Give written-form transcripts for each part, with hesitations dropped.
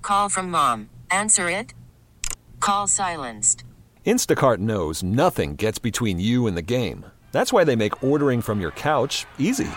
Call from mom. Answer it. Call silenced. Instacart knows nothing gets between you and the game. That's why they make ordering from your couch easy.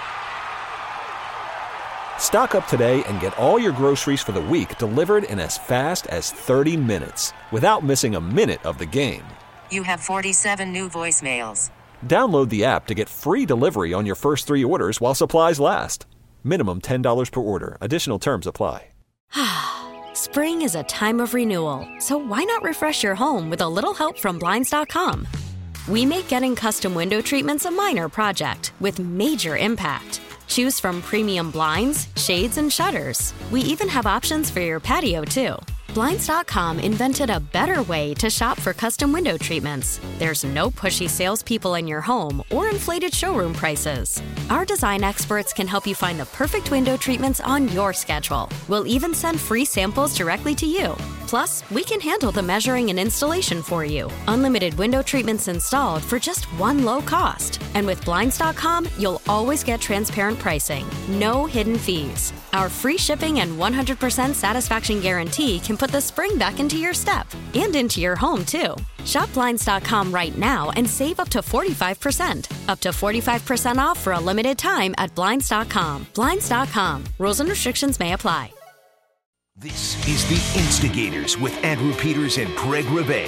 Stock up today and get all your groceries for the week delivered in as fast as 30 minutes without missing a minute of the game. You have 47 new voicemails. Download the app to get free delivery on your first 3 orders while supplies last. Minimum $10 per order. Additional terms apply. Spring is a time of renewal, so why not refresh your home with a little help from Blinds.com? We make getting custom window treatments a minor project with major impact. Choose from premium blinds, shades, and shutters. We even have options for your patio, too. Blinds.com invented a better way to shop for custom window treatments. There's no pushy salespeople in your home or inflated showroom prices. Our design experts can help you find the perfect window treatments on your schedule. We'll even send free samples directly to you. Plus, we can handle the measuring and installation for you. Unlimited window treatments installed for just one low cost. And with Blinds.com, you'll always get transparent pricing. No hidden fees. Our free shipping and 100% satisfaction guarantee can put the spring back into your step and into your home, too. Shop Blinds.com right now and save up to 45%. Up to 45% off for a limited time at Blinds.com. Blinds.com. Rules and restrictions may apply. This is The Instigators with Andrew Peters and Greg Rebay.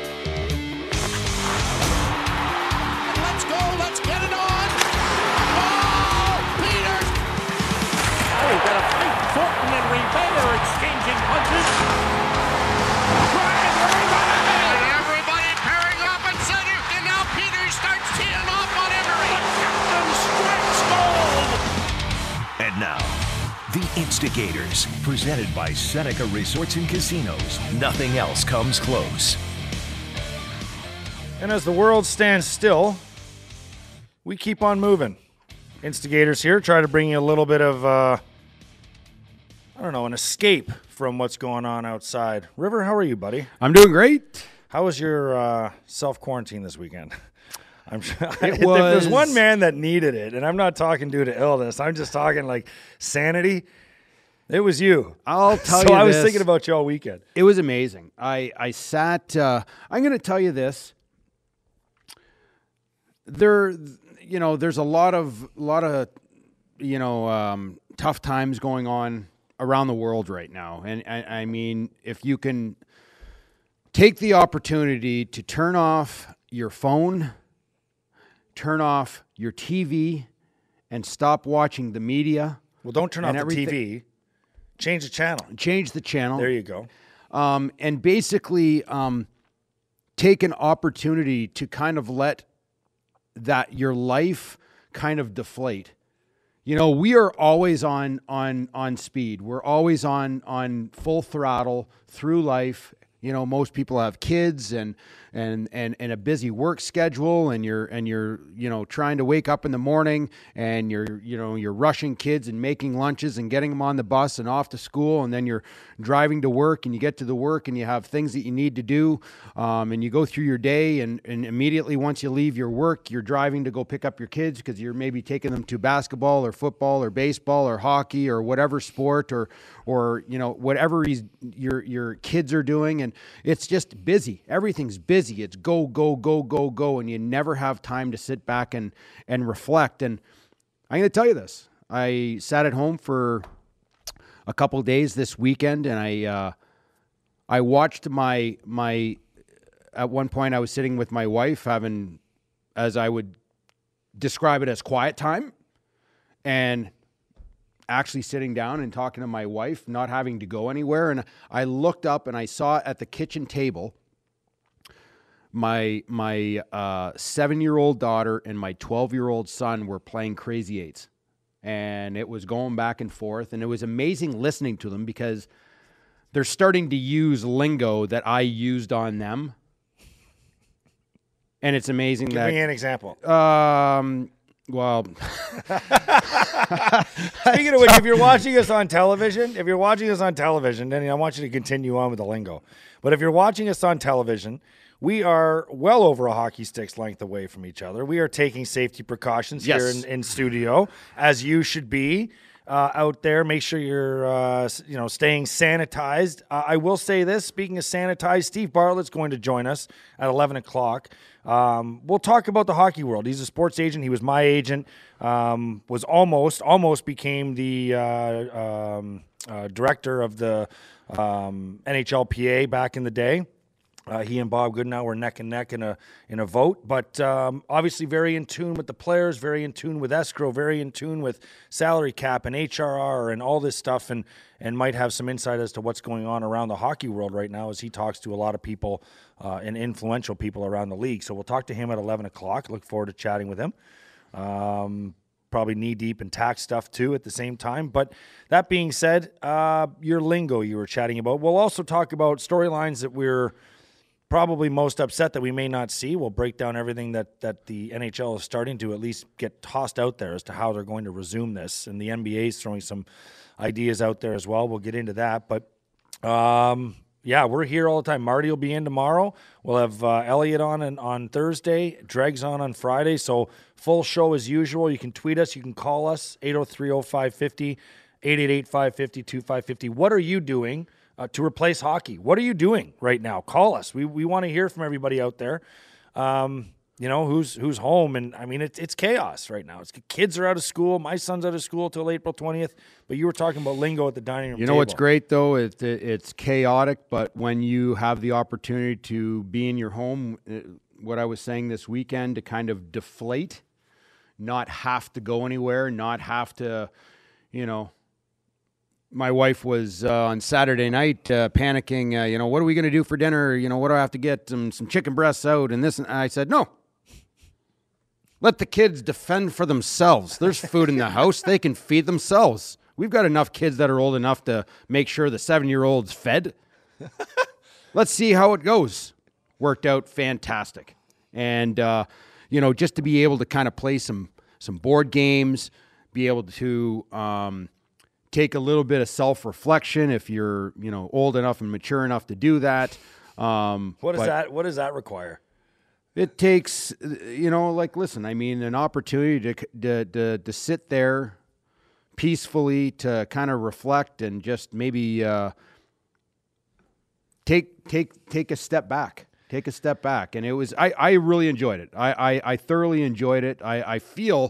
Let's go. Let's get it on. Oh, Peters. Oh, he's got a fight. Thornton and Rebay are exchanging punches. And everybody pairing off at center. And now Peters starts teeing off on Emery. The captain strikes gold. And now, The Instigators, presented by Seneca Resorts and Casinos. Nothing else comes close. And as the world stands still, we keep on moving. Instigators here, try to bring you a little bit of, an escape from what's going on outside. River, how are you, buddy? I'm doing great. How was your self-quarantine this weekend? I'm sure It if there's was- one man that needed it, and I'm not talking due to illness, I'm just talking like sanity, it was you. I'll tell so you I was this. thinking about you all weekend. It was amazing. I sat. I'm going to tell you this. There's a lot of tough times going on around the world right now, and I mean, if you can take the opportunity to turn off your phone, turn off your TV, and stop watching the media. Well, don't turn off and the everything. TV. Change the channel. Change the channel. There you go. And basically take an opportunity to kind of let that your life kind of deflate. You know, we are always on speed. We're always on full throttle through life. You know, most people have kids and a busy work schedule, and you're trying to wake up in the morning, and you're rushing kids and making lunches and getting them on the bus and off to school, and then you're driving to work, and you get to the work and you have things that you need to do, and you go through your day, and immediately once you leave your work, you're driving to go pick up your kids because you're maybe taking them to basketball or football or baseball or hockey or whatever sport or whatever your kids are doing, and it's just busy. Everything's busy. It's go, go, go, go, go, and you never have time to sit back and reflect. And I'm going to tell you this. I sat at home for a couple of days this weekend, and I watched my at one point I was sitting with my wife having, as I would describe it, as quiet time, and actually sitting down and talking to my wife, not having to go anywhere. And I looked up and I saw at the kitchen table my 7-year-old daughter and my 12-year-old son were playing Crazy Eights. And it was going back and forth. And it was amazing listening to them because they're starting to use lingo that I used on them. And it's amazing Give me an example. Well, speaking of which, if you're watching us on television, then I want you to continue on with the lingo. But if you're watching us on television, we are well over a hockey stick's length away from each other. We are taking safety precautions here in studio, as you should be. out there. Make sure you're, staying sanitized. I will say this, speaking of sanitized, Steve Bartlett's going to join us at 11 o'clock. We'll talk about the hockey world. He's a sports agent. He was my agent, was almost became the director of the NHLPA back in the day. He and Bob Goodenow were neck and neck in a vote, but obviously very in tune with the players, very in tune with escrow, very in tune with salary cap and HRR and all this stuff, and might have some insight as to what's going on around the hockey world right now as he talks to a lot of people and influential people around the league. So we'll talk to him at 11 o'clock. Look forward to chatting with him. Probably knee-deep in tax stuff, too, at the same time. But that being said, your lingo you were chatting about. We'll also talk about storylines that we're probably most upset that we may not see. We'll break down everything that the NHL is starting to at least get tossed out there as to how they're going to resume this. And the NBA is throwing some ideas out there as well. We'll get into that. But, we're here all the time. Marty will be in tomorrow. We'll have Elliot on Thursday. Dreg's on Friday. So full show as usual. You can tweet us. You can call us, 803-0550, 888-550-2550. What are you doing to replace hockey? What are you doing right now? Call us. We want to hear from everybody out there. Who's home, and I mean it's chaos right now. Kids are out of school. My son's out of school till April 20th. But you were talking about lingo at the dining room. You know table. What's great though? It's chaotic, but when you have the opportunity to be in your home, what I was saying this weekend, to kind of deflate, not have to go anywhere, not have to, My wife was on Saturday night panicking, what are we going to do for dinner? What do I have to get? Some chicken breasts out and this. And I said, no. Let the kids defend for themselves. There's food in the house. They can feed themselves. We've got enough kids that are old enough to make sure the 7-year-old's fed. Let's see how it goes. Worked out fantastic. And, just to be able to kind of play some board games, be able to take a little bit of self-reflection if you're, old enough and mature enough to do that. What does that require? It takes, listen, an opportunity to sit there peacefully, to kind of reflect and just maybe take a step back. Take a step back. And it was, I really enjoyed it. I thoroughly enjoyed it. I feel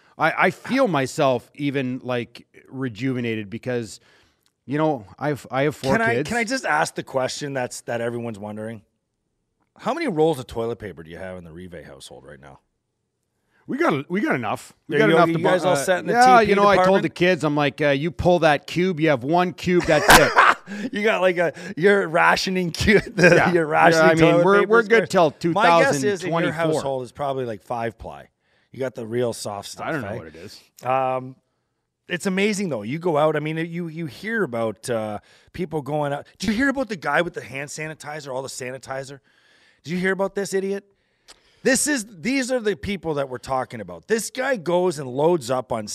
myself even like rejuvenated because, I have 4 kids. Can I just ask the question that everyone's wondering? How many rolls of toilet paper do you have in the Rive household right now? We got enough. You guys all set in the TP department? I told the kids, I'm like, you pull that cube, you have 1 cube, that's it. You got you're rationing cube. You're rationing toilet paper. We're good till 2024. My guess is in your household is probably like 5-ply. You got the real soft stuff. I don't know what it is. It's amazing though. You go out. You hear about people going out. Did you hear about the guy with the hand sanitizer, all the sanitizer? Did you hear about this idiot? These are the people that we're talking about. This guy goes and loads up on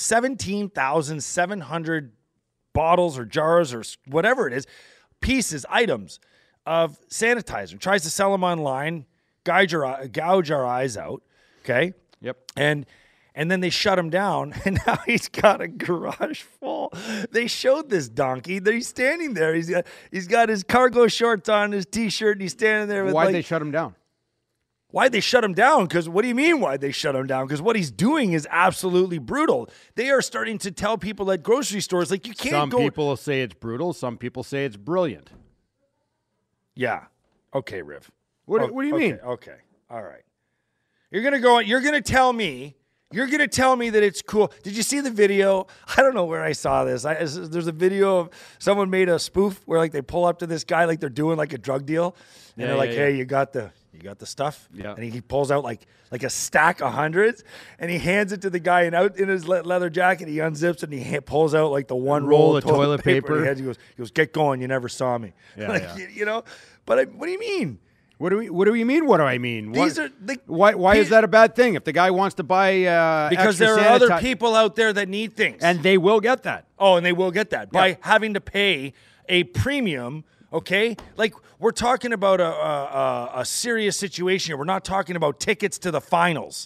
17,700 bottles or jars or whatever it is, items of sanitizer. Tries to sell them online, gouge our eyes out. Okay. Yep. And then they shut him down, and now he's got a garage full. They showed this donkey that he's standing there. He's got his cargo shorts on, his T-shirt, and he's standing there with Why'd they shut him down? Why'd they shut him down? Because what do you mean why'd they shut him down? Because what he's doing is absolutely brutal. They are starting to tell people at grocery stores, you can't go. Some people say it's brutal. Some people say it's brilliant. Yeah. Okay, Riv. What do you mean? Okay. All right. You're going to tell me that it's cool. Did you see the video? I don't know where I saw this. There's a video of someone made a spoof where they pull up to this guy like they're doing a drug deal. And they're hey, you got the stuff? Yeah. And he pulls out like a stack of hundreds and he hands it to the guy, and out in his leather jacket, he unzips it and he pulls out the one roll of toilet paper. And he goes, get going. You never saw me. Yeah, But what do you mean? What do we mean? What do I mean? These are why is that a bad thing? If the guy wants to buy because there are other people out there that need things, and they will get that. Oh, and they will get that by having to pay a premium. Okay, we're talking about a serious situation here. We're not talking about tickets to the finals.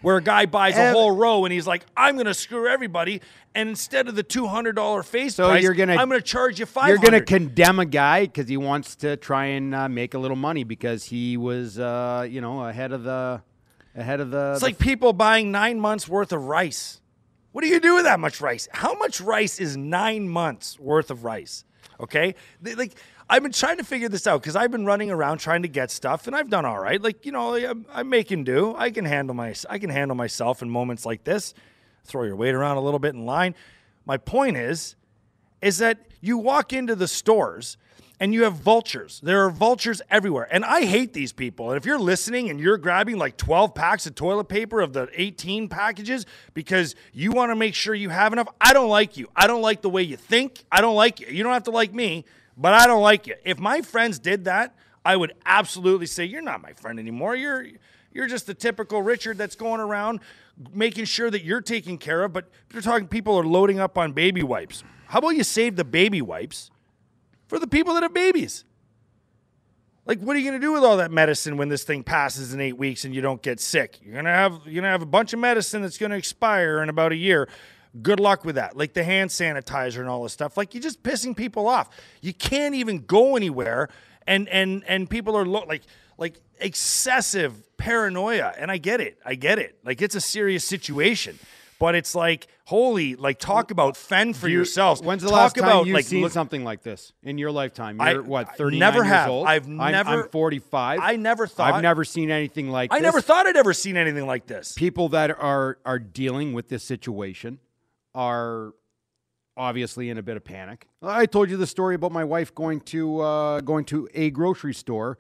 where a guy buys a whole row and he's like, I'm going to screw everybody, and instead of the $200 face price, I'm going to charge you $500. You're going to condemn a guy because he wants to try and make a little money because he was, ahead of the. It's like people buying 9 months worth of rice. What do you do with that much rice? How much rice is 9 months worth of rice? Okay, I've been trying to figure this out because I've been running around trying to get stuff, and I've done all right. I'm making do. I can handle myself in moments like this. Throw your weight around a little bit in line. My point is that you walk into the stores and you have vultures. There are vultures everywhere. And I hate these people. And if you're listening and you're grabbing like 12 packs of toilet paper of the 18 packages because you want to make sure you have enough, I don't like you. I don't like the way you think. I don't like you. You don't have to like me, but I don't like you. If my friends did that, I would absolutely say, you're not my friend anymore. You're just the typical Richard that's going around making sure that you're taken care of. But you're talking people are loading up on baby wipes. How about you save the baby wipes for the people that have babies? Like, what are you going to do with all that medicine when this thing passes in 8 weeks and you don't get sick? You're gonna have a bunch of medicine that's going to expire in about a year. Good luck with that. Like the hand sanitizer and all this stuff. Like, you're just pissing people off. You can't even go anywhere, and people are like excessive paranoia. And I get it. Like, it's a serious situation. But it's like, talk about fend for yourselves. When's the last time you've seen something like this in your lifetime? You're 39 years old? I'm 45. I've never seen anything like this. I never thought I'd ever seen anything like this. People that are dealing with this situation are obviously in a bit of panic. I told you the story about my wife going to a grocery store,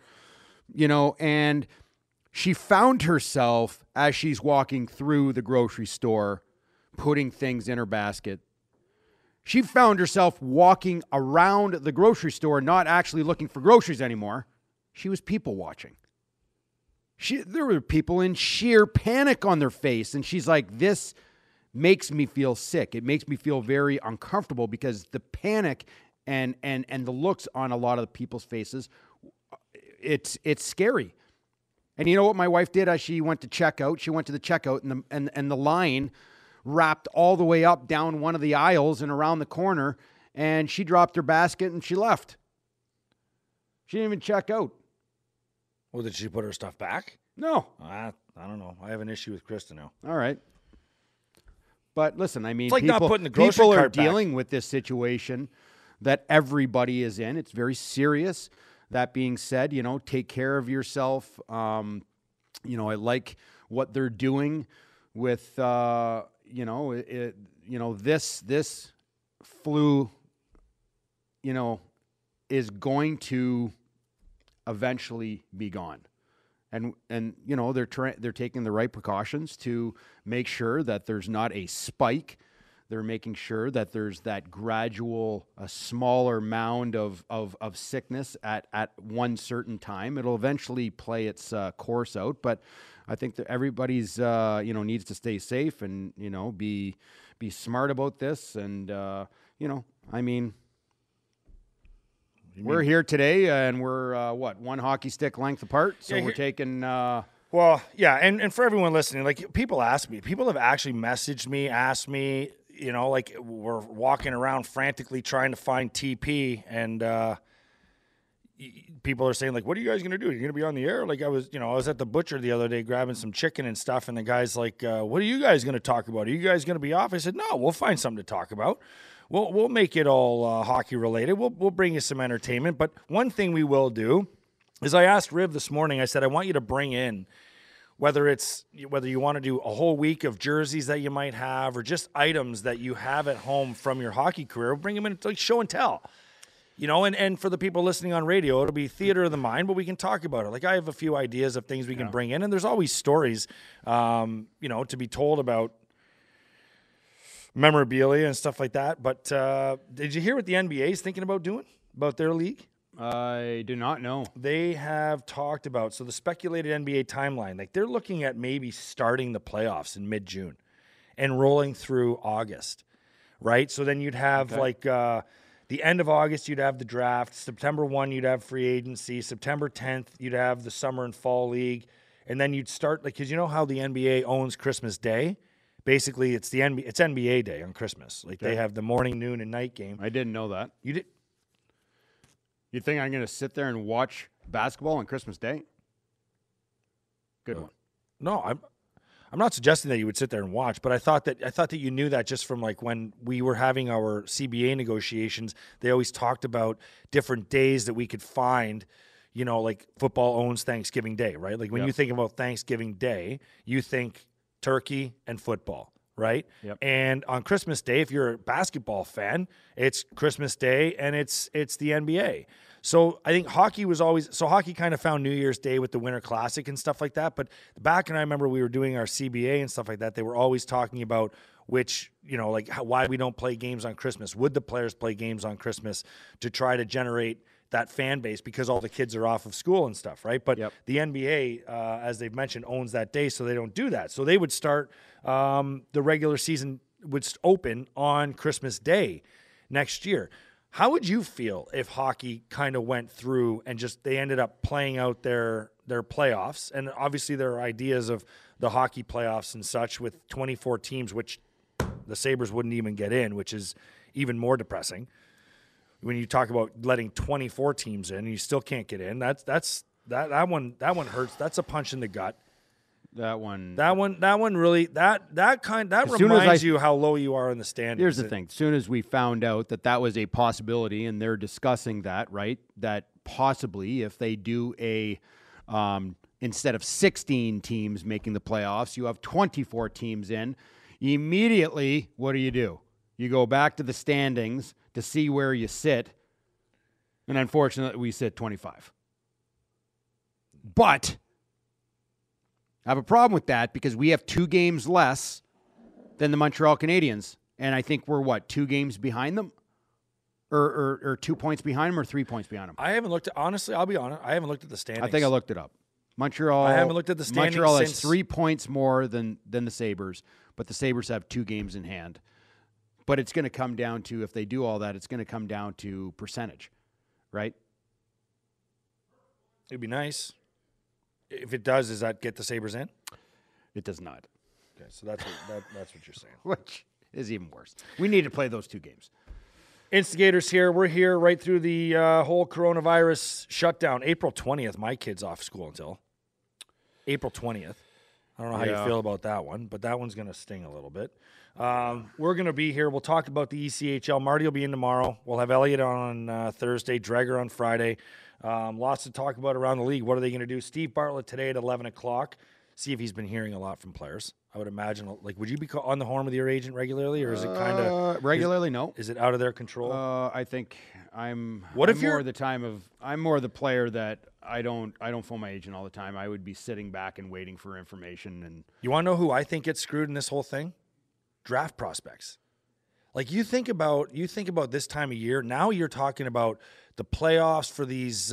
and she found herself as she's walking through the grocery store putting things in her basket. She found herself walking around the grocery store, not actually looking for groceries anymore. She was people watching. There were people in sheer panic on their face, and she's like, this makes me feel sick. It makes me feel very uncomfortable because the panic and the looks on a lot of the people's faces, it's scary. And you know what my wife did as she went to checkout? She went to the checkout, and the line wrapped all the way up down one of the aisles and around the corner, and she dropped her basket and she left. She didn't even check out. Well, did she put her stuff back? No. I don't know. I have an issue with Krista now. All right. But listen, I mean, it's like not putting the grocery people are cart back. Dealing with this situation that everybody is in. It's very serious. That being said, take care of yourself. I like what they're doing with, this flu, is going to eventually be gone. And they're taking the right precautions to make sure that there's not a spike. They're making sure that there's that gradual, a smaller mound of sickness at one certain time. It'll eventually play its course out, but I think that everybody's needs to stay safe and be smart about this. And we're here today, and we're one hockey stick length apart, so we're taking. Well, yeah, and for everyone listening, like, people ask me, people have actually messaged me, asked me. We're walking around frantically trying to find TP, and people are saying, like, what are you guys going to do? Are you going to be on the air? Like, I was at the butcher the other day grabbing some chicken and stuff, and the guy's like, what are you guys going to talk about? Are you guys going to be off? I said, no, we'll find something to talk about. We'll make it all hockey related. We'll bring you some entertainment. But one thing we will do is, I asked Riv this morning, I said, I want you to bring in, whether you want to do a whole week of jerseys that you might have, or just items that you have at home from your hockey career, bring them in, like, show and tell. And for the people listening on radio, it'll be theater of the mind, but we can talk about it. Like, I have a few ideas of things we can bring in, and there's always stories, to be told about memorabilia and stuff like that. But did you hear what the NBA is thinking about doing about their league? I do not know. They have talked about, so the speculated NBA timeline, like, they're looking at maybe starting the playoffs in mid-June and rolling through August, right? So then you'd have the end of August, you'd have the draft. September 1, you'd have free agency. September 10th, you'd have the summer and fall league. and then you'd start because you know how the NBA owns Christmas Day. Basically, it's it's NBA Day on Christmas. Like they have the morning, noon, and night game. I didn't know that. You did. You think I'm going to sit there and watch basketball on Christmas Day? Good one. No, I'm not suggesting that you would sit there and watch, but I thought that you knew that just from like when we were having our CBA negotiations, they always talked about different days that we could find. You know, like football owns Thanksgiving Day, right? Like when you think about Thanksgiving Day, you think turkey and football, right? Yep. And on Christmas Day, if you're a basketball fan, it's Christmas Day and it's the NBA. So I think hockey kind of found New Year's Day with the Winter Classic and stuff like that. But back, and I remember we were doing our CBA and stuff like that, they were always talking about which, you know, like why we don't play games on Christmas. Would the players play games on Christmas to try to generate that fan base because all the kids are off of school and stuff, right? But the NBA, as they've mentioned, owns that day, so they don't do that. So they would start the regular season would open on Christmas Day next year. How would you feel if hockey kind of went through and just they ended up playing out their playoffs? And obviously there are ideas of the hockey playoffs and such with 24 teams, which the Sabres wouldn't even get in, which is even more depressing. When you talk about letting 24 teams in and you still can't get in, that one hurts. That's a punch in the gut. That one really reminds you how low you are in the standings. Here's the thing. As soon as we found out that was a possibility and they're discussing that, right, that possibly if they do a instead of 16 teams making the playoffs, you have 24 teams in, immediately what do? You go back to the standings to see where you sit, and unfortunately, we sit 25. But I have a problem with that because we have 2 games less than the Montreal Canadiens, and I think we're, 2 games behind them? Or 2 points behind them or 3 points behind them? I haven't looked at, honestly, I'll be honest, I haven't looked at the standings. I think I looked it up. Montreal. I haven't looked at the standings. Montreal has 3 points more than the Sabres, but the Sabres have 2 games in hand. But it's going to come down to, if they do all that, it's going to come down to percentage, right? It'd be nice. If it does, does that get the Sabres in? It does not. Okay, so that's what you're saying. Which is even worse. We need to play those 2 games. Instigators here. We're here right through the whole coronavirus shutdown. April 20th, my kid's off school until April 20th. I don't know how you feel about that one, but that one's going to sting a little bit. We're going to be here. We'll talk about the ECHL. Marty will be in tomorrow. We'll have Elliot on Thursday, Dreger on Friday. Lots to talk about around the league. What are they going to do? Steve Bartlett today at 11 o'clock. See if he's been hearing a lot from players. I would imagine, like, would you be on the horn with your agent regularly, or is it kind of regularly? No. Is it out of their control? I think I'm. What I'm if more I'm more the player that I don't phone my agent all the time. I would be sitting back and waiting for information. And you want to know who I think gets screwed in this whole thing? Draft prospects. Like you think about this time of year. Now you're talking about the playoffs for these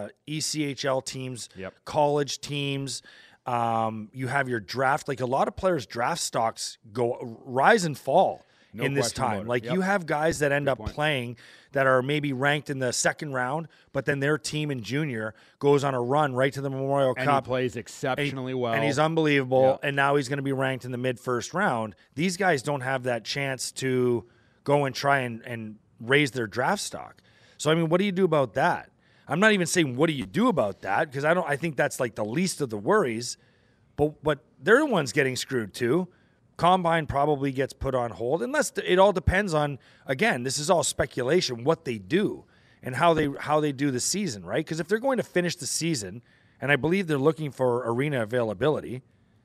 ECHL teams, college teams. You have your draft. Like a lot of players' draft stocks rise and fall in this time. Like you have guys that end up playing that are maybe ranked in the second round, but then their team in junior goes on a run right to the Memorial Cup. And he plays exceptionally well. And he's unbelievable. Yeah. And now he's going to be ranked in the mid-first round. These guys don't have that chance to go and try and raise their draft stock. So, I mean, what do you do about that? I'm not even saying what do you do about that, because I think that's like the least of the worries. But they're the ones getting screwed too. Combine probably gets put on hold, unless it all depends on, again, this is all speculation, what they do and how they do the season, right? Because if they're going to finish the season, and I believe they're looking for arena availability,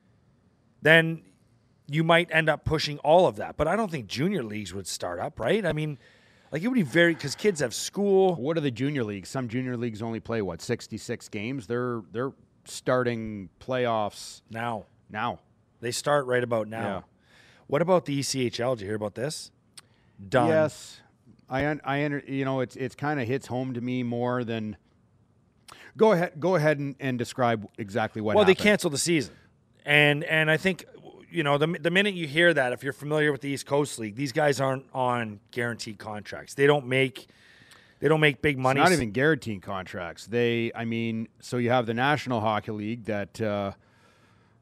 then you might end up pushing all of that. But I don't think junior leagues would start up, right? I mean, like it would be because kids have school. What are the junior leagues? Some junior leagues only play 66 games. They're starting playoffs now. They start right about now. Yeah. What about the ECHL? Did you hear about this? Done. Yes, I it's kind of hits home to me more than. Go ahead and describe exactly what. Well, happened. They canceled the season, and I think the minute you hear that, if you're familiar with the East Coast League, these guys aren't on guaranteed contracts. They don't make big money. It's not even guaranteed contracts. So you have the National Hockey League that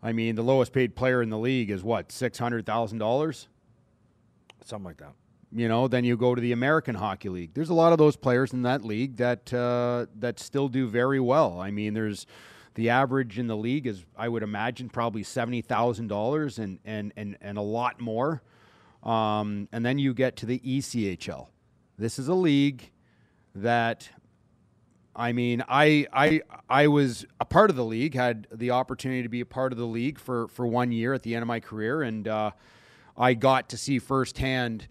I mean, the lowest paid player in the league is what, $600,000? Something like that. You know, then you go to the American Hockey League. There's a lot of those players in that league that that still do very well. I mean, there's the average in the league is, I would imagine, probably $70,000 and a lot more. And then you get to the ECHL. This is a league that, I mean, I was a part of the league, had the opportunity to be a part of the league for 1 year at the end of my career, and I got to see firsthand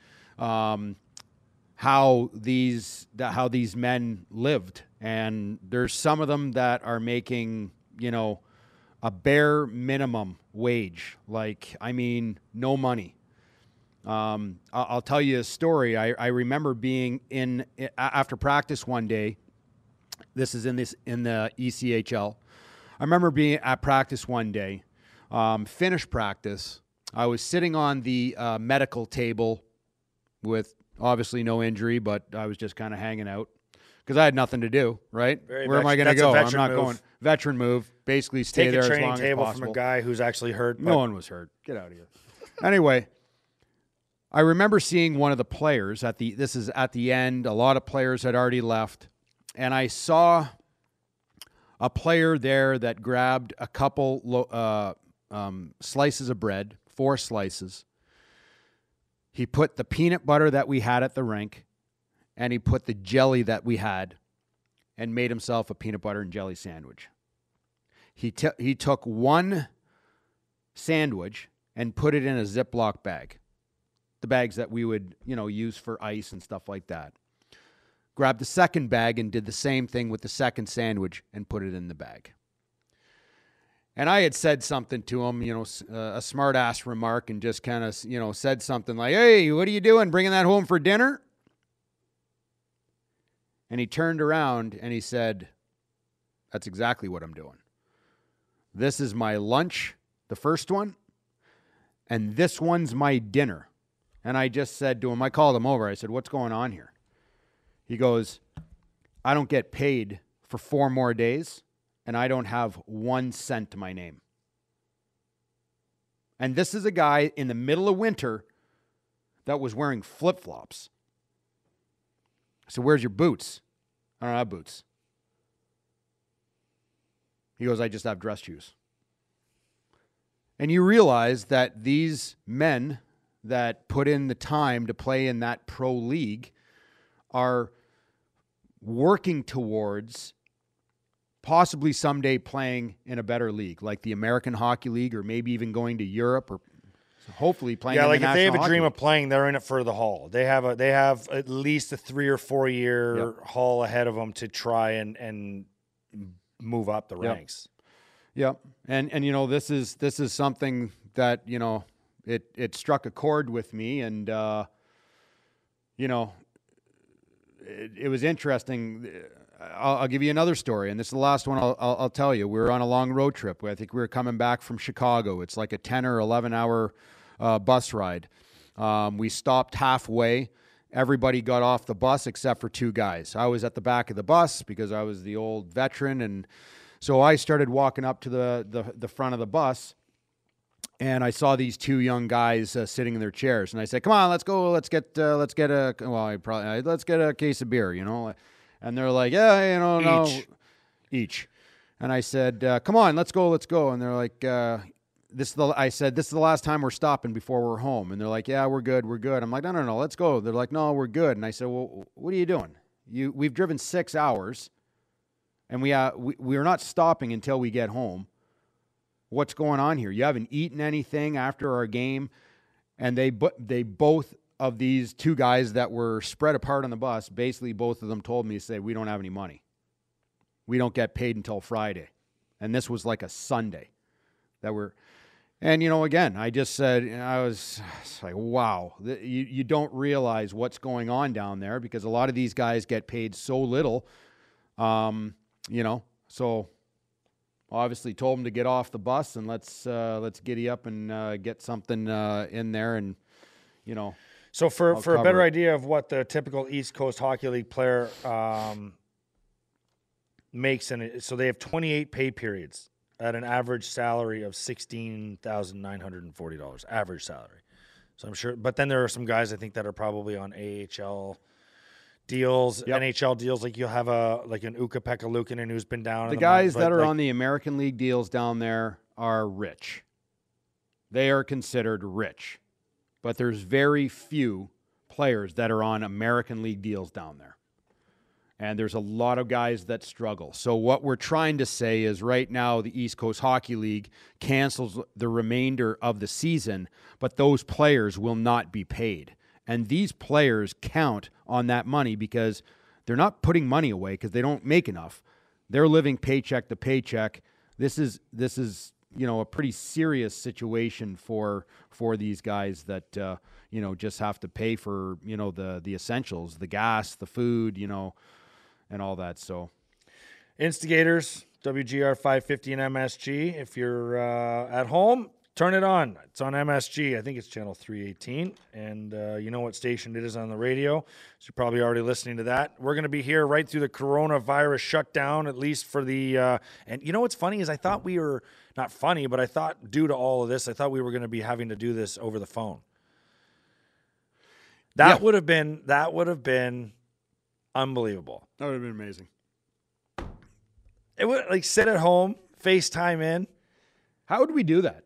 how these men lived. And there's some of them that are making, you know, a bare minimum wage. Like, I mean, no money. I'll tell you a story. I remember being after practice one day. This is in the ECHL. I remember being at practice one day, finished practice. I was sitting on the medical table with obviously no injury, but I was just kind of hanging out because I had nothing to do, right? Where am I going to go? I'm not going. Veteran move. Basically stay there as long as possible. Take a training table from a guy who's actually hurt. No one was hurt. Get out of here. Anyway, I remember seeing one of the players this is at the end. A lot of players had already left. And I saw a player there that grabbed a couple slices of bread, 4 slices. He put the peanut butter that we had at the rink, and he put the jelly that we had, and made himself a peanut butter and jelly sandwich. He took one sandwich and put it in a Ziploc bag, the bags that we would, you know, use for ice and stuff like that. Grabbed the second bag and did the same thing with the second sandwich and put it in the bag. And I had said something to him, you know, a smart-ass remark, and just kind of, you know, said something like, "Hey, what are you doing, bringing that home for dinner?" And he turned around and he said, "That's exactly what I'm doing. This is my lunch, the first one, and this one's my dinner." And I just said to him, I called him over, I said, "What's going on here?" He goes, "I don't get paid for 4 more days, and I don't have 1 cent to my name." And this is a guy in the middle of winter that was wearing flip-flops. I said, "Where's your boots?" "I don't have boots." He goes, "I just have dress shoes." And you realize that these men that put in the time to play in that pro league are working towards possibly someday playing in a better league, like the American Hockey League, or maybe even going to Europe, or hopefully playing in the National Hockey League. Yeah, like if they have a dream of playing, they're in it for the haul. They have at least a 3 or 4 year haul ahead of them to try and move up the ranks. Yep. And you know, this is something that, you know, it struck a chord with me, and you know, it was interesting. I'll give you another story, and this is the last one I'll tell you. We were on a long road trip. I think we were coming back from Chicago. It's like a 10 or 11 hour bus ride. We stopped halfway. Everybody got off the bus except for 2 guys. I was at the back of the bus because I was the old veteran, and so I started walking up to the front of the bus. And I saw these 2 young guys sitting in their chairs, and I said, "Come on, let's go. Let's get a case of beer, you know." And they're like, "Yeah, you know, no, each." And I said, "Come on, let's go." And they're like, I said, "This is the last time we're stopping before we're home." And they're like, "Yeah, we're good. I'm like, no, let's go." They're like, "No, we're good." And I said, "Well, what are you doing? We've driven 6 hours, and we're not stopping until we get home. What's going on here? You haven't eaten anything after our game." And they both of these 2 guys that were spread apart on the bus, basically both of them told me to say, "We don't have any money. We don't get paid until Friday." And this was like a Sunday and you know, again, I just said, I was like, wow, you don't realize what's going on down there, because a lot of these guys get paid so little, you know, so obviously told them to get off the bus and let's giddy up and get something in there, and you know. So for a better idea of what the typical East Coast Hockey League player makes, so they have 28 pay periods. at an average salary of $16,940 average salary. So I'm sure, but then there are some guys I think that are probably on AHL deals, NHL deals. Like you'll have an Ukko-Pekka Luukkonen who's been down. The guys that are on the American League deals down there are rich. They are considered rich, but there's very few players that are on American League deals down there. And there's a lot of guys that struggle. So what we're trying to say is right now the East Coast Hockey League cancels the remainder of the season, but those players will not be paid. And these players count on that money because they're not putting money away because they don't make enough. They're living paycheck to paycheck. This is a pretty serious situation for these guys that just have to pay for the essentials, the gas, the food, and all that. So, Instigators, WGR 550 and MSG. If you're at home, turn it on. It's on MSG. I think it's channel 318. And you know what station it is on the radio. So you're probably already listening to that. We're going to be here right through the coronavirus shutdown, at least for the and you know what's funny is I thought we were, not funny, but I thought due to all of this, I thought we were going to be having to do this over the phone. That would have been unbelievable. That would have been amazing. It would sit at home, FaceTime in. How would we do that?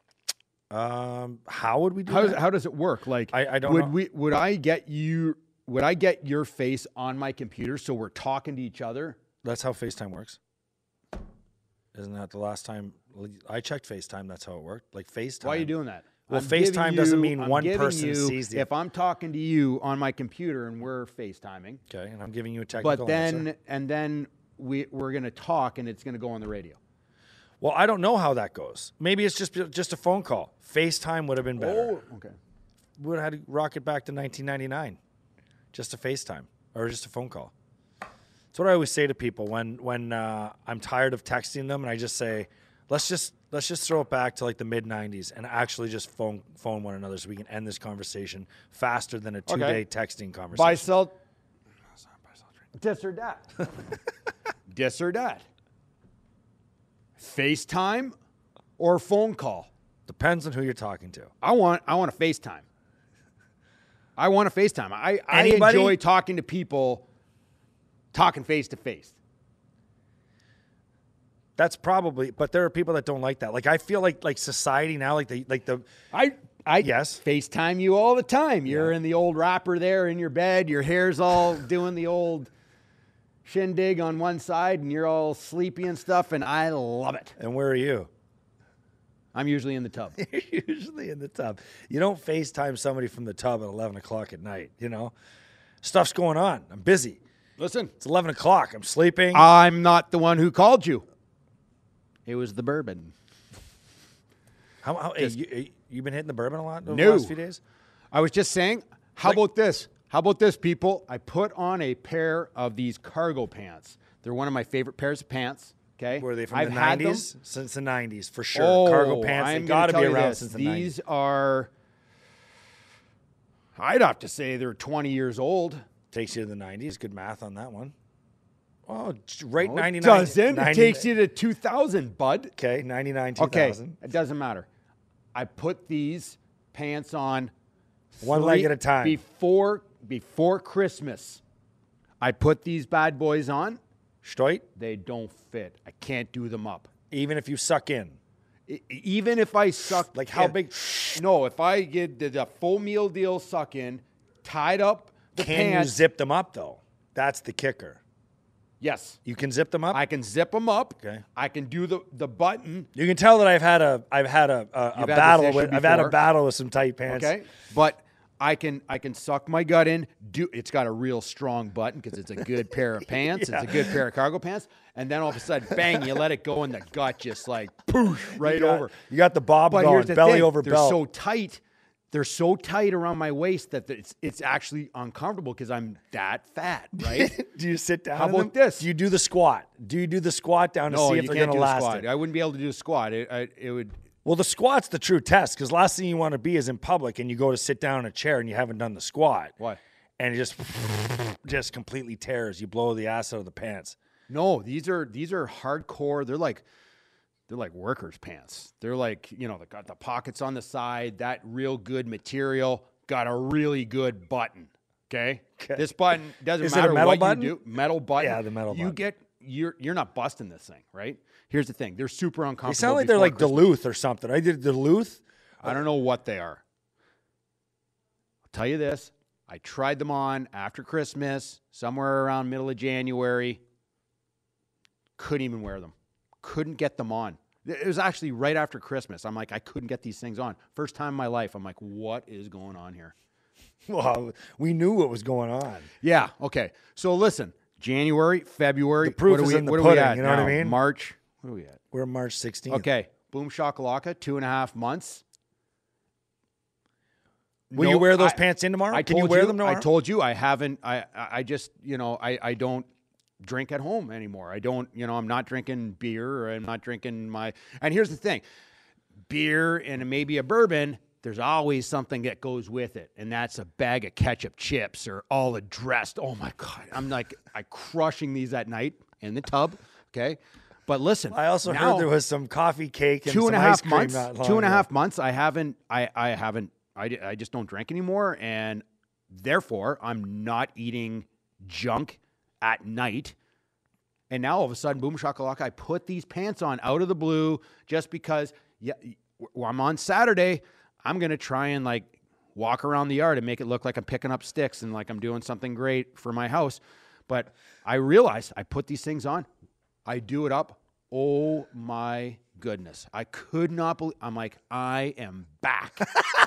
How would we do that? How does it work? Like, I don't know. Would I get your face on my computer so we're talking to each other? That's how FaceTime works. Isn't that the last time I checked FaceTime? That's how it worked. Like FaceTime. Why are you doing that? Well, FaceTime doesn't mean one person sees you. If I'm talking to you on my computer and we're FaceTiming. Okay, and I'm giving you a technical answer. And then we're going to talk and it's going to go on the radio. Well, I don't know how that goes. Maybe it's just a phone call. FaceTime would have been better. Oh, okay. We would have had to rock it back to 1999. Just a FaceTime or just a phone call. That's what I always say to people when I'm tired of texting them, and I just say, let's just throw it back to like the mid 90s and actually just phone one another so we can end this conversation faster than a 2-day texting conversation. Buy-sell. Dis or dat. Dis or dat. FaceTime or phone call. Depends on who you're talking to. I want a FaceTime. I want a FaceTime. I enjoy talking to people, talking face to face. That's probably, but there are people that don't like that. Like I feel like society now, I yes, FaceTime you all the time. You're in the old wrapper there in your bed. Your hair's all doing the old shindig on one side, and you're all sleepy and stuff. And I love it. And where are you? I'm usually in the tub. You're usually in the tub. You don't FaceTime somebody from the tub at 11 o'clock at night. Stuff's going on. I'm busy. Listen, it's 11 o'clock. I'm sleeping. I'm not the one who called you. It was the bourbon. You been hitting the bourbon a lot over the last few days? I was just saying, how about this? How about this, people? I put on a pair of these cargo pants. They're one of my favorite pairs of pants. Okay. Were they from the 90s? Since the 90s, for sure. Oh, cargo pants, they got to be around since the 90s. These are, I'd have to say they're 20 years old. Takes you to the 90s. Good math on that one. Oh, right, 99. It doesn't. It takes you to 2000, bud. Okay, 99, 2000. Okay, it doesn't matter. I put these pants on one leg at a time. Before Christmas. I put these bad boys on. Straight? They don't fit. I can't do them up. Even if you suck in? Even if I suck. Like how big? No, if I get the full meal deal suck in, tied up the pants. Can you zip them up, though? That's the kicker. Yes. You can zip them up? I can zip them up. Okay. I can do the button. You can tell that I've had a battle with some tight pants. Okay. But I can suck my gut in. It's got a real strong button because it's a good pair of pants. Yeah. It's a good pair of cargo pants. And then all of a sudden, bang, you let it go and the gut just like poosh right over. You got the bob going, belly over belt. They're so tight. They're so tight around my waist that it's actually uncomfortable because I'm that fat, right? Do you sit down? How about this? Do you do the squat? Do you do the squat down to see if they're going to last it? I wouldn't be able to do a squat. It would. Well, the squat's the true test because last thing you want to be is in public and you go to sit down in a chair and you haven't done the squat. Why? And it just completely tears. You blow the ass out of the pants. No, these are hardcore. They're like they're like workers' pants. They're like, they got the pockets on the side, that real good material, got a really good button. Okay. This button doesn't matter what you do. Metal button. Yeah, the metal button. You're not busting this thing, right? Here's the thing. They're super uncomfortable. They sound like they're like Christmas. Duluth or something. I did Duluth. I don't know what they are. I'll tell you this. I tried them on after Christmas, somewhere around middle of January. Couldn't even wear them. Couldn't get them on. It was actually right after Christmas. I'm like, I couldn't get these things on. First time in my life. I'm like, what is going on here? Well, we knew what was going on. Yeah. Okay. So listen, January, February. The proof is in the pudding. You know what I mean? March. What are we at? We're March 16th. Okay. Boom shakalaka, 2.5 months. Will you wear those pants in tomorrow? Can you wear them tomorrow? I told you I haven't. I just, I don't drink at home anymore. I don't, I'm not drinking beer, or I'm not drinking and here's the thing. Beer and maybe a bourbon, there's always something that goes with it. And that's a bag of ketchup chips or all addressed. Oh my God. I'm crushing these at night in the tub. Okay. But listen, I also heard there was some coffee cake and 2.5 months. 2.5 months. I just don't drink anymore, and therefore I'm not eating junk at night. And now all of a sudden, boom shakalaka, I put these pants on out of the blue just because. Yeah, I'm on Saturday. I'm gonna try and walk around the yard and make it look like I'm picking up sticks and like I'm doing something great for my house. But I realized I put these things on. I do it up. Oh my goodness. I could not believe. I'm like, I am back.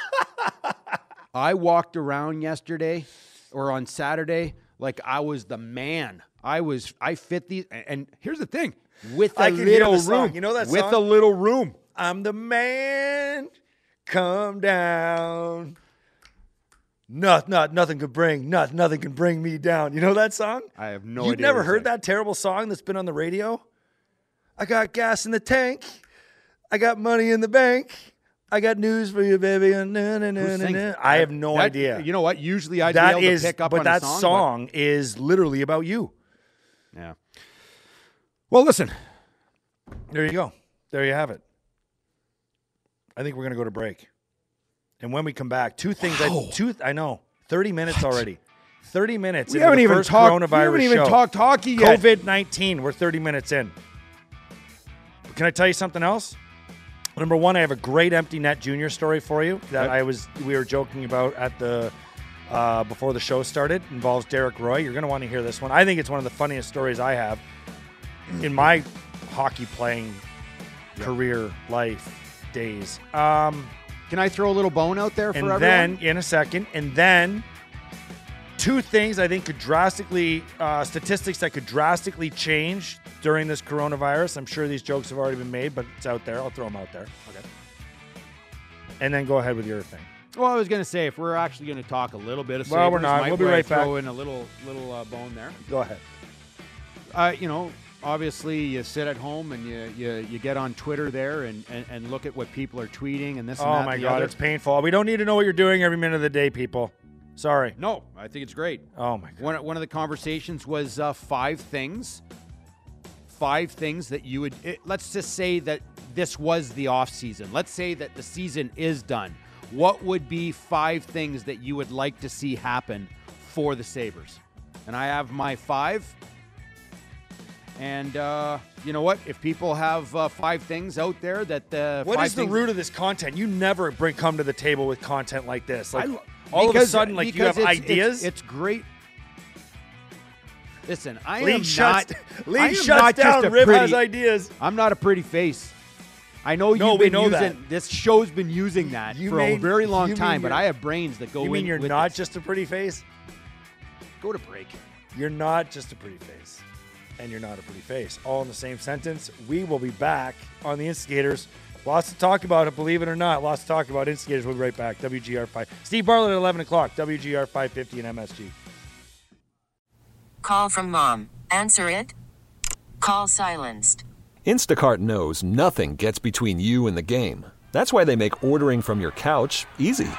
I walked around yesterday or on Saturday like I was the man. I fit these. And here's the thing. With a little room. You know that song? With a little room. I'm the man. Come down. Nothing could bring. Nothing can bring me down. You know that song? I have no idea. You've never heard that terrible song that's been on the radio? I got gas in the tank. I got money in the bank. I got news for you, baby. I have no idea. You know what? Usually I'd be able to pick up on a song. But that song is literally about you. Yeah. Well, listen. There you go. There you have it. I think we're going to go to break. And when we come back, two things. I know. 30 minutes already. 30 minutes. We haven't even talked hockey yet. COVID-19. We're 30 minutes in. But can I tell you something else? Number one, I have a great empty net junior story for you that we were joking about at the before the show started. It involves Derek Roy. You're going to want to hear this one. I think it's one of the funniest stories I have in my hockey playing career life days. Can I throw a little bone out there for everyone? And then, in a second, two things I think could drastically, statistics that could drastically change during this coronavirus. I'm sure these jokes have already been made, but it's out there. I'll throw them out there. Okay. And then go ahead with your thing. Well, I was going to say, if we're actually going to talk a little bit of Sabres, well, we're not. We'll be right back. Throw in a little bone there. Go ahead. Obviously you sit at home and you get on Twitter there and look at what people are tweeting and this and that. Oh my God, it's painful. We don't need to know what you're doing every minute of the day, people. Sorry. No, I think it's great. Oh my God. One of the conversations was 5 things. 5 things that you would. Let's just say that this was the off season. Let's say that the season is done. What would be 5 things that you would like to see happen for the Sabres? And I have my 5. And you know what? If people have 5 things out there that what is the root of this content? You never come to the table with content like this. All of a sudden, you have ideas. It's great. Listen, League shuts down. Riv has ideas. I'm not a pretty face. I know you've been using this show's been using that for a very long time, but I have brains that go in. You mean you're not just a pretty face? Go to break. You're not just a pretty face. And you're not a pretty face. All in the same sentence. We will be back on the Instigators. Lots to talk about it, believe it or not. Lots to talk about. Instigators, we'll be right back. WGR 5. Steve Bartlett at 11 o'clock. WGR 550 and MSG. Call from mom. Answer it. Call silenced. Instacart knows nothing gets between you and the game. That's why they make ordering from your couch easy.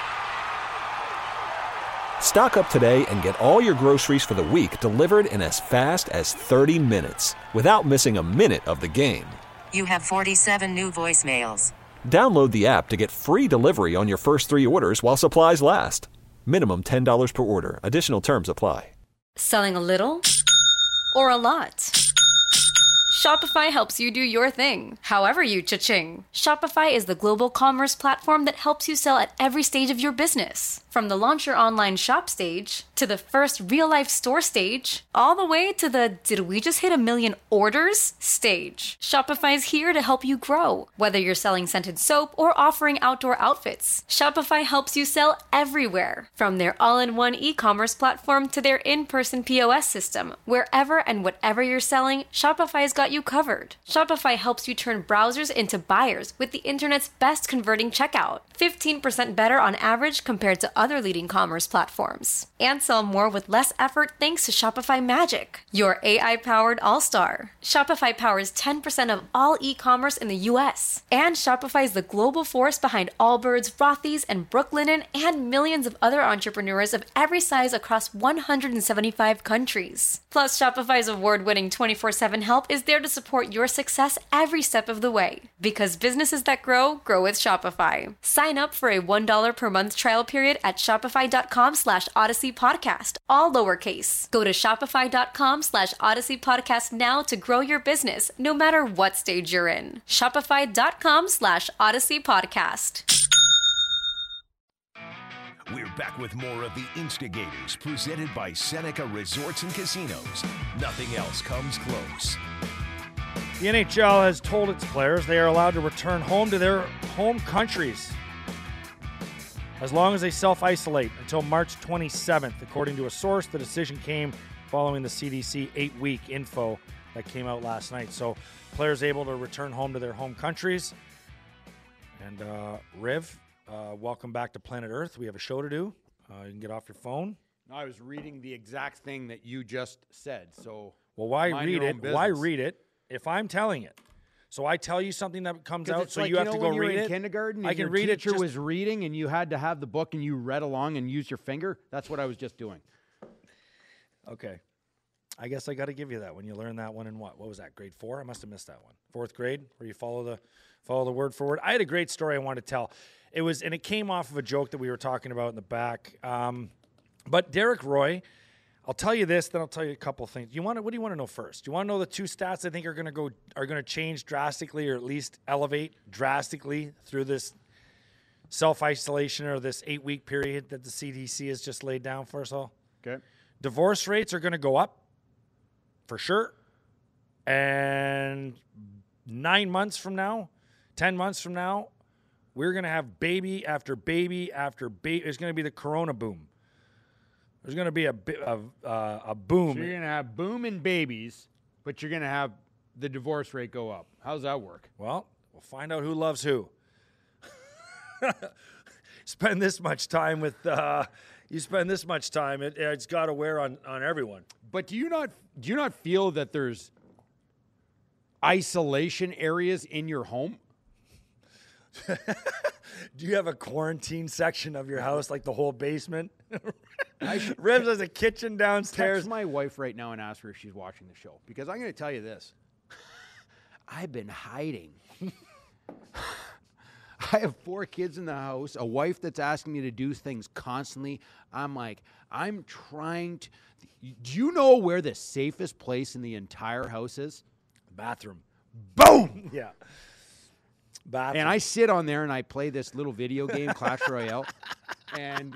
Stock up today and get all your groceries for the week delivered in as fast as 30 minutes without missing a minute of the game. You have 47 new voicemails. Download the app to get free delivery on your first 3 orders while supplies last. Minimum $10 per order. Additional terms apply. Selling a little or a lot? Shopify helps you do your thing, however you cha-ching. Shopify is the global commerce platform that helps you sell at every stage of your business. From the launch your online shop stage, to the first real-life store stage, all the way to the did we just hit 1 million orders stage. Shopify's here to help you grow. Whether you're selling scented soap or offering outdoor outfits, Shopify helps you sell everywhere. From their all-in-one e-commerce platform to their in-person POS system, wherever and whatever you're selling, Shopify's got you covered. Shopify helps you turn browsers into buyers with the internet's best converting checkout. 15% better on average compared to other leading commerce platforms. And sell more with less effort thanks to Shopify Magic, your AI-powered all-star. Shopify powers 10% of all e-commerce in the US. And Shopify is the global force behind Allbirds, Rothy's, and Brooklinen, and millions of other entrepreneurs of every size across 175 countries. Plus, Shopify's award-winning 24/7 help is there to support your success every step of the way. Because businesses that grow, grow with Shopify. Sign up for a $1 per month trial period at shopify.com/Odyssey Podcast, all lowercase. Go to shopify.com/Odyssey Podcast now to grow your business, no matter what stage you're in. Shopify.com/Odyssey Podcast. We're back with more of the Instigators, presented by Seneca Resorts and Casinos. Nothing else comes close. The NHL has told its players they are allowed to return home to their home countries as long as they self-isolate until March 27th. According to a source, the decision came following the CDC 8-week info that came out last night. So players able to return home to their home countries. And Riv, welcome back to Planet Earth. We have a show to do. You can get off your phone. No, I was reading the exact thing that you just said. So, well, why mind read your it? own business. Why read it if I'm telling it? So I tell you something that comes out, it's so like, you have to go when you were read in it. Kindergarten, I and can your read it. teacher was reading, and you had to have the book, and you read along and use your finger. That's what I was just doing. Okay, I guess I got to give you that one. You learned that one in what? What was that? Grade 4? I must have missed that one. 4th grade, where you follow the word for word. I had a great story I wanted to tell. It came off of a joke that we were talking about in the back. But Derek Roy, I'll tell you this, then I'll tell you a couple things. What do you want to know first? Do you want to know the 2 stats I think are going to change drastically, or at least elevate drastically through this self-isolation or this 8-week period that the CDC has just laid down for us all? Okay. Divorce rates are going to go up for sure. And 9 months from now, 10 months from now, we're going to have baby after baby after baby. It's going to be the corona boom. There's going to be a boom. So you're going to have boom in babies, but you're going to have the divorce rate go up. How does that work? Well, we'll find out who loves who. Spend this much time with it's got to wear on everyone. But do you not feel that there's isolation areas in your home? Do you have a quarantine section of your house, like the whole basement? Ribs has a kitchen downstairs. Text my wife right now and ask her if she's watching the show, because I'm going to tell you this. I've been hiding. I have 4 kids in the house, a wife that's asking me to do things constantly. I'm trying to. Do you know where the safest place in the entire house is? Bathroom. Boom! Yeah. Bathroom. And I sit on there and I play this little video game, Clash Royale. And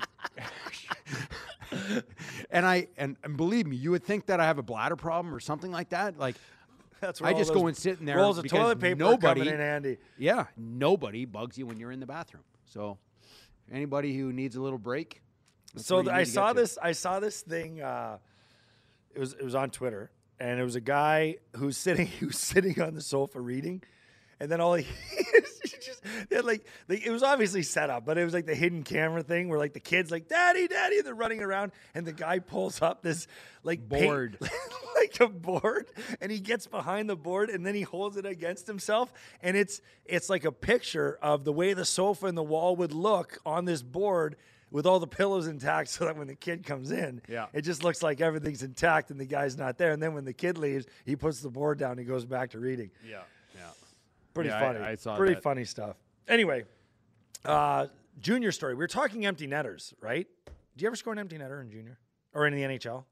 believe me, you would think that I have a bladder problem or something like that. Like, that's where I just go and sit in there. Rolls of toilet paper are coming in handy. Yeah, nobody bugs you when you're in the bathroom. So, anybody who needs a little break. So I saw this thing. It was on Twitter, and it was a guy who's sitting on the sofa reading, and then all he they had like it was obviously set up, but it was like the hidden camera thing where like the kids like daddy, they're running around, and the guy pulls up this like board, like a board, and he gets behind the board, and then he holds it against himself, and it's like a picture of the way the sofa and the wall would look on this board with all the pillows intact, so that when the kid comes in, it just looks like everything's intact and the guy's not there. And then when the kid leaves, he puts the board down and he goes back to reading. Yeah. Pretty Yeah, funny. I saw Pretty that. funny stuff. Anyway, junior story. We were talking empty netters, right? Do you ever score an empty netter in junior or in the NHL?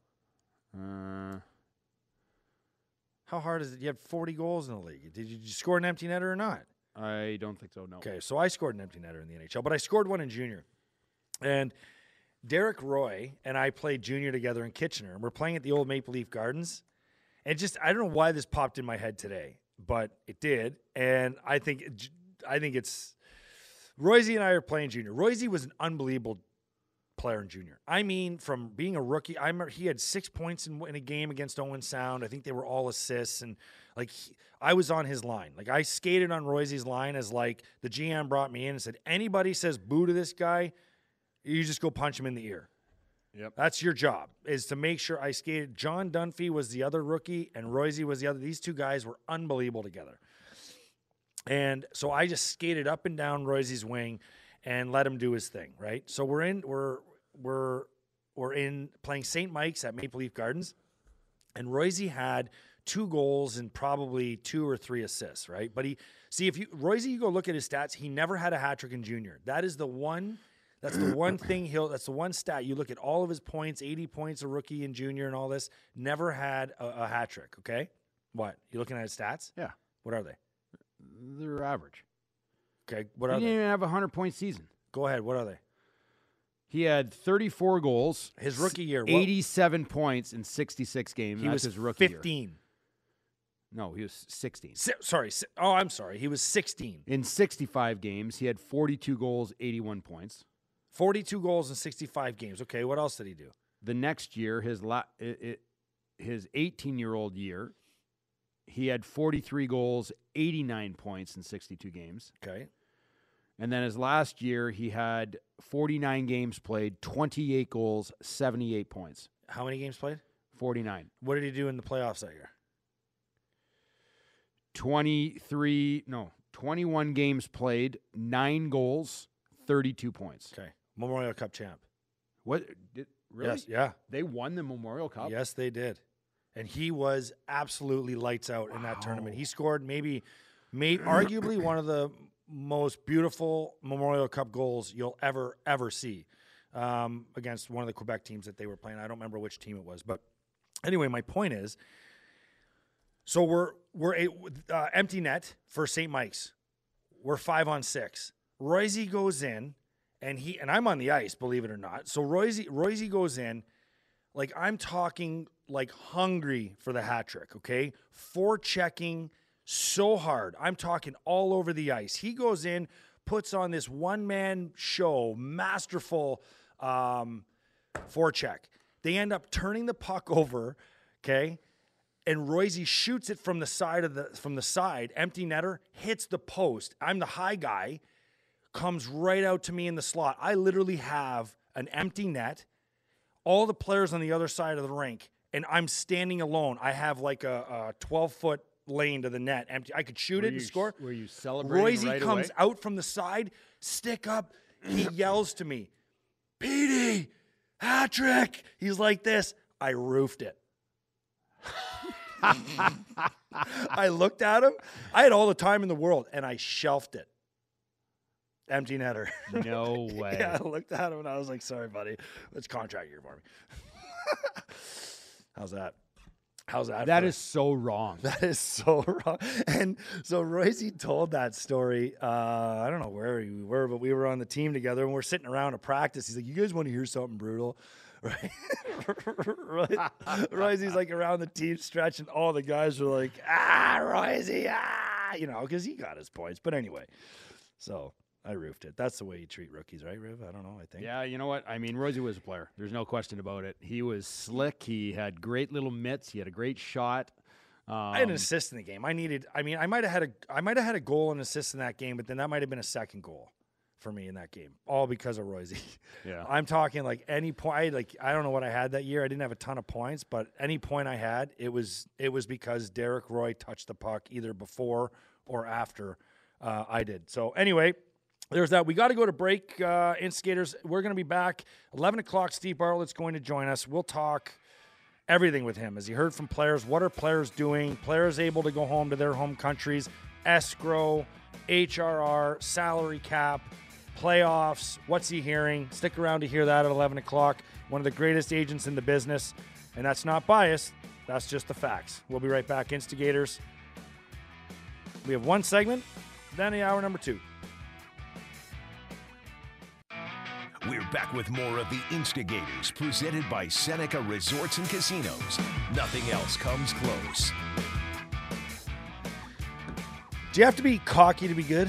How hard is it? You had 40 goals in the league. Did you score an empty netter or not? I don't think so, no. Okay, so I scored an empty netter in the NHL, but I scored one in junior. And Derek Roy and I played junior together in Kitchener, and we're playing at the old Maple Leaf Gardens. And I don't know why this popped in my head today, but it did. And I think it's Royce and I are playing junior. Royce was an unbelievable player in junior. I mean, from being a rookie, I remember he had 6 points in a game against Owen Sound. I think they were all assists, and I was on his line. Like, I skated on Royce's line as like the GM brought me in and said, anybody says boo to this guy, you just go punch him in the ear. Yep. That's your job, is to make sure I skated. John Dunphy was the other rookie, and Royce was the other. These two guys were unbelievable together. And so I just skated up and down Royce's wing and let him do his thing, right? So we're in playing St. Mike's at Maple Leaf Gardens, and Royce had 2 goals and probably 2 or 3 assists, right? But Royce, you go look at his stats, he never had a hat trick in junior. That's the one thing that's the one stat. You look at all of his points, 80 points a rookie in junior and all this, never had a hat trick, okay? What? You looking at his stats? Yeah. What are they? They're average. Okay, what He are didn't they? even have a 100-point season. Go ahead, what are they? He had 34 goals. His rookie year. 87 points in 66 games. He That's was his rookie 15. year. No, he was 16. I'm sorry. He was 16. In 65 games, he had 42 goals, 81 points. 42 goals in 65 games. Okay, what else did he do? The next year, his 18-year-old year, he had 43 goals, 89 points in 62 games. Okay. And then his last year, he had 49 games played, 28 goals, 78 points. How many games played? 49. What did he do in the playoffs that year? 21 games played, 9 goals, 32 points. Okay. Memorial Cup champ. What? Really? Yes, yeah. They won the Memorial Cup? Yes, they did. And he was absolutely lights out in that tournament. He scored arguably one of the most beautiful Memorial Cup goals you'll ever see against one of the Quebec teams that they were playing. I don't remember which team it was. But anyway, my point is, so we're empty net for St. Mike's. We're 5-on-6. Royce goes in, and I'm on the ice, believe it or not. So Royce goes in, like I'm talking like hungry for the hat trick, okay? Forechecking so hard. I'm talking all over the ice. He goes in, puts on this one-man show, masterful forecheck. They end up turning the puck over, okay? And Royce shoots it from the side, empty netter, hits the post. I'm the high guy, comes right out to me in the slot. I literally have an empty net, all the players on the other side of the rink, and I'm standing alone. I have like a 12-foot lane to the net, empty. I could shoot it and score. Were you celebrating Royce right comes away? out from the side, stick up. He yells to me, Petey, hat trick. He's like this. I roofed it. I looked at him. I had all the time in the world, and I shelved it. Empty netter. No way. Yeah, I looked at him, and I was like, sorry, buddy. It's contract year for me. How's that? That is so wrong. That is so wrong. And so Royce told that story. I don't know where we were, but we were on the team together, and we're sitting around a practice. He's like, you guys want to hear something brutal? Right? Royce's like around the team stretch, and all the guys are like, Royce, because he got his points. But anyway, so I roofed it. That's the way you treat rookies, right, Riv? I don't know, I think. Yeah, you know what? I mean, Royce was a player. There's no question about it. He was slick. He had great little mitts. He had a great shot. I had an assist in the game. I might have had a goal and assist in that game, but then that might have been a second goal for me in that game, all because of Royce. Yeah. I'm talking like any point. I don't know what I had that year. I didn't have a ton of points, but any point I had, it was because Derek Roy touched the puck either before or after I did. So anyway, there's that. We got to go to break, Instigators. We're going to be back 11 o'clock. Steve Bartlett's going to join us. We'll talk everything with him. As you heard from players, what are players doing? Players able to go home to their home countries. escrow, HRR, salary cap, playoffs. What's he hearing? Stick around to hear that at 11 o'clock. One of the greatest agents in the business. And that's not biased. That's just the facts. We'll be right back, Instigators. We have one segment, then the hour number 2. We're back with more of the Instigators, presented by Seneca Resorts and Casinos. Nothing else comes close. Do you have to be cocky to be good?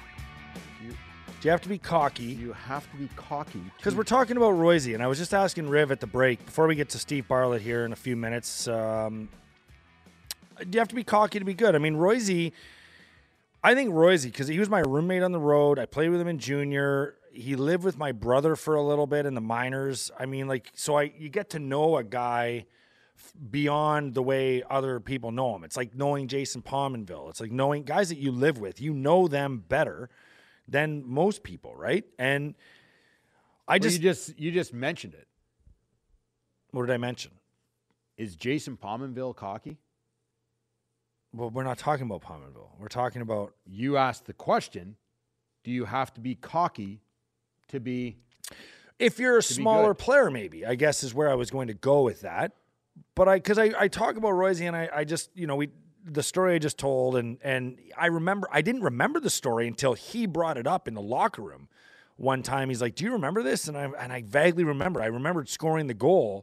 Do you have to be cocky? You have to be cocky. Because we're talking about Royce, and I was just asking Riv at the break, before we get to Steve Bartlett here in a few minutes, do you have to be cocky to be good? I mean, I think Royce, because he was my roommate on the road. I played with him in junior. He lived with my brother for a little bit in the minors. I mean, you get to know a guy beyond the way other people know him. It's like knowing Jason Pominville. It's like knowing guys that you live with. You know them better than most people, right? And you just mentioned it. What did I mention? Is Jason Pominville cocky? Well, we're not talking about Pominville. We're talking about... You asked the question, do you have to be cocky to be... If you're a smaller player, maybe, I guess is where I was going to go with that. But because I talk about Royce, and I just, the story I just told, and I didn't remember the story until he brought it up in the locker room one time. He's like, "Do you remember this?" And I vaguely remember. I remembered scoring the goal.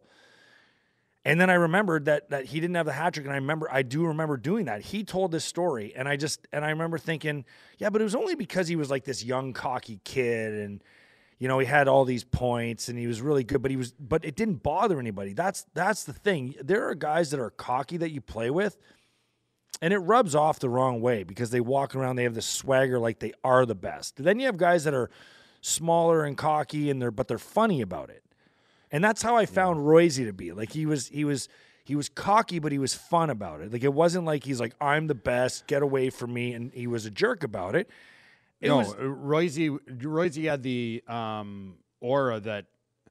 And then I remembered that he didn't have the hat trick, and I do remember doing that. He told this story, and I remember thinking, yeah, but it was only because he was like this young, cocky kid, and he had all these points, and he was really good, but it didn't bother anybody. That's the thing. There are guys that are cocky that you play with, and it rubs off the wrong way because they walk around, they have this swagger like they are the best. Then you have guys that are smaller and cocky, but they're funny about it. And that's how I found Royce to be. Like he was cocky, but he was fun about it. Like it wasn't like he's like, "I'm the best, get away from me," and he was a jerk about it. Royce had the aura that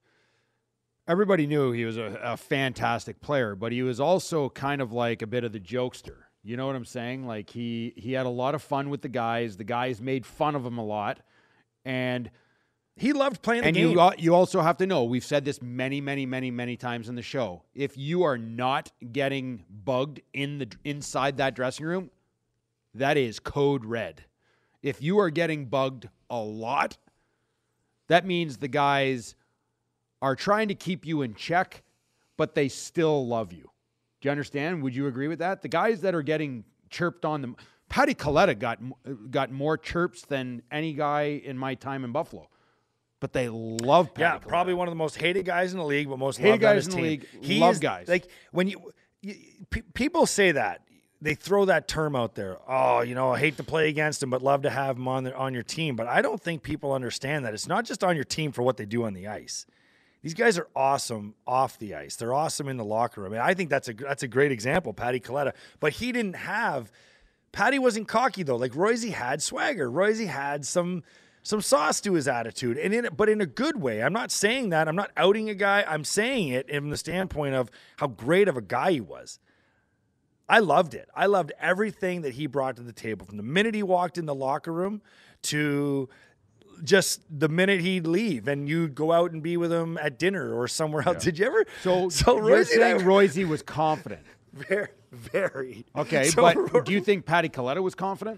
everybody knew he was a fantastic player, but he was also kind of like a bit of the jokester. You know what I'm saying? Like he had a lot of fun with the guys. The guys made fun of him a lot, and he loved playing the game. And you also have to know, we've said this many, many, many, many times in the show. If you are not getting bugged inside that dressing room, that is code red. If you are getting bugged a lot, that means the guys are trying to keep you in check, but they still love you. Do you understand? Would you agree with that? The guys that are getting chirped on them, Patty Coletta got more chirps than any guy in my time in Buffalo. But they love Patty Coletta. Probably one of the most hated guys in the league, but most hated loved guys in the team. league. Love guys. Like when people say that, they throw that term out there. Oh, I hate to play against him, but love to have him on your team. But I don't think people understand that it's not just on your team for what they do on the ice. These guys are awesome off the ice. They're awesome in the locker room. I think that's a great example, Patty Coletta. But he didn't have. Patty wasn't cocky though. Like Royce had swagger. Royce had some sauce to his attitude, but in a good way. I'm not saying that. I'm not outing a guy. I'm saying it from the standpoint of how great of a guy he was. I loved it. I loved everything that he brought to the table, from the minute he walked in the locker room to just the minute he'd leave and you'd go out and be with him at dinner or somewhere else. Yeah. Did you ever? So you're saying Royce was confident? Very, very. Okay, but do you think Patty Coletta was confident?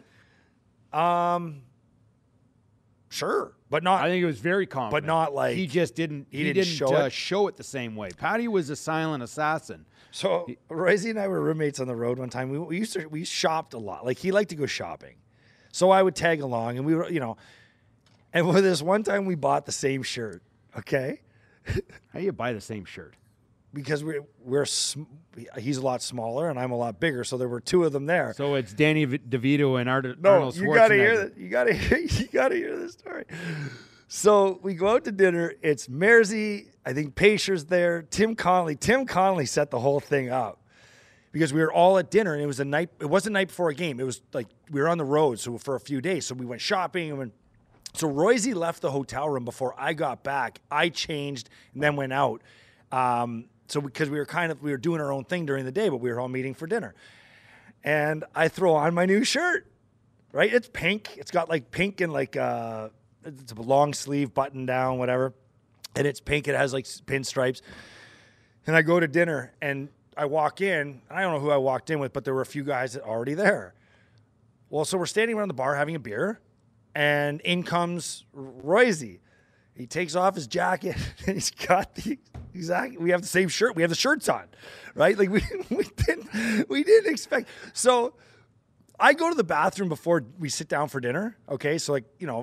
Sure, but not. I think he was very confident, but not like he just didn't. He didn't show it the same way. Patty was a silent assassin. So Royce and I were roommates on the road one time. We shopped a lot. Like he liked to go shopping, so I would tag along, and we were, and with this one time we bought the same shirt. Okay, how do you buy the same shirt? Because he's a lot smaller and I'm a lot bigger, so there were two of them there. So it's Danny DeVito and Arnold Schwarzenegger. You gotta hear that. You gotta hear this story. So we go out to dinner. It's Mersey, I think Pacer's there, Tim Connolly. Tim Connolly set the whole thing up because we were all at dinner, and it was it wasn't the night before a game. It was like we were on the road, so for a few days. So we went shopping so Royce left the hotel room before I got back. I changed and then went out. So because we were doing our own thing during the day, but we were all meeting for dinner. And I throw on my new shirt. right? It's pink. It's got like pink and like it's a long sleeve button down, whatever. And it's pink. It has like pinstripes. And I go to dinner and I walk in. I don't know who I walked in with, but there were a few guys that already there. Well, so we're standing around the bar having a beer, and in comes Royce. He takes off his jacket and he's got the exact. We have the same shirt. We have the shirts on, right? Like we didn't expect. So I go to the bathroom before we sit down for dinner. Okay, so like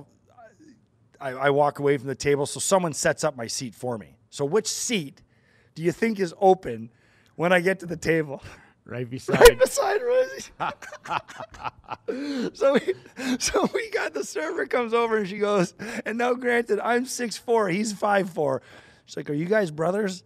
I walk away from the table. So someone sets up my seat for me. So which seat do you think is open when I get to the table? Right beside Rosie. So we got the server comes over and she goes, and now granted, I'm 6'4", he's 5'4". She's like, "Are you guys brothers?"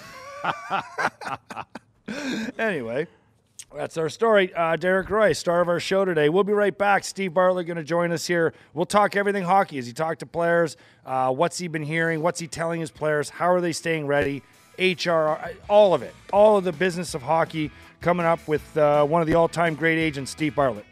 Anyway, that's our story. Derek Roy, star of our show today. We'll be right back. Steve Bartlett going to join us here. We'll talk everything hockey as he talked to players. What's he been hearing? What's he telling his players? How are they staying ready? HR, all of it. All of the business of hockey coming up with one of the all-time great agents, Steve Bartlett.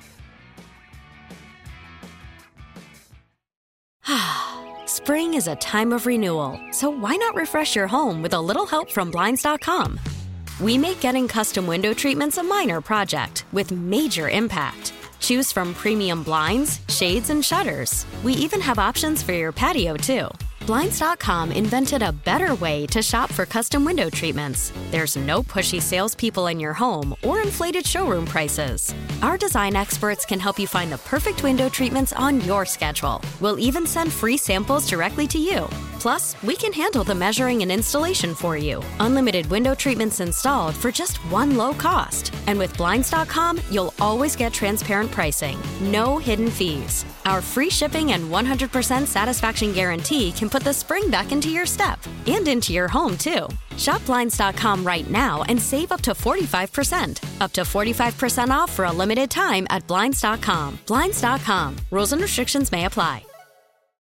Spring is a time of renewal, so why not refresh your home with a little help from Blinds.com? We make getting custom window treatments a minor project with major impact. Choose from premium blinds, shades, and shutters. We even have options for your patio, too. Blinds.com invented a better way to shop for custom window treatments. There's no pushy salespeople in your home or inflated showroom prices. Our design experts can help you find the perfect window treatments on your schedule. We'll even send free samples directly to you. Plus, we can handle the measuring and installation for you. Unlimited window treatments installed for just one low cost. And with Blinds.com, you'll always get transparent pricing. No hidden fees. Our free shipping and 100% satisfaction guarantee can put the spring back into your step and into your home, too. Shop Blinds.com right now and save up to 45%. Up to 45% off for a limited time at Blinds.com. Blinds.com. Rules and restrictions may apply.